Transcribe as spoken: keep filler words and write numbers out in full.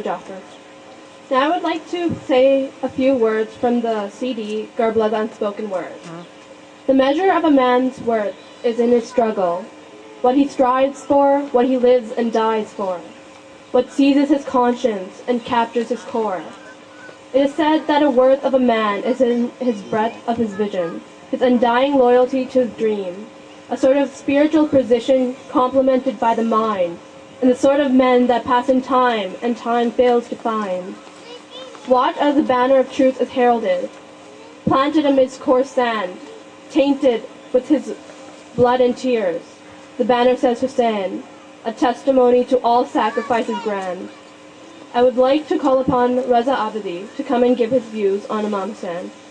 Joffre. Now I would like to say a few words from the C D, Gerbla's Unspoken Words. Uh-huh. The measure of a man's worth is in his struggle, what he strives for, what he lives and dies for, what seizes his conscience and captures his core. It is said that the worth of a man is in his breadth of his vision, his undying loyalty to his dream, a sort of spiritual precision complemented by the mind, and the sort of men that pass in time and time fails to find. Watch as the banner of truth is heralded, planted amidst coarse sand, tainted with his blood and tears. The banner says Hussein, a testimony to all sacrifices grand. I would like to call upon Reza Abadi to come and give his views on Imam Hussein.